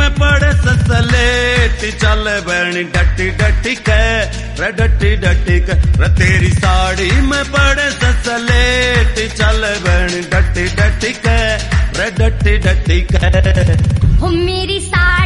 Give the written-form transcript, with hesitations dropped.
में पड़े ससलेट चल बहनी डटी डटी के रे डटी डटी के रे तेरी साड़ी में पड़े ससलेट चल बहनी डटी डटी के रे डटी डटी के हो मेरी साड़ी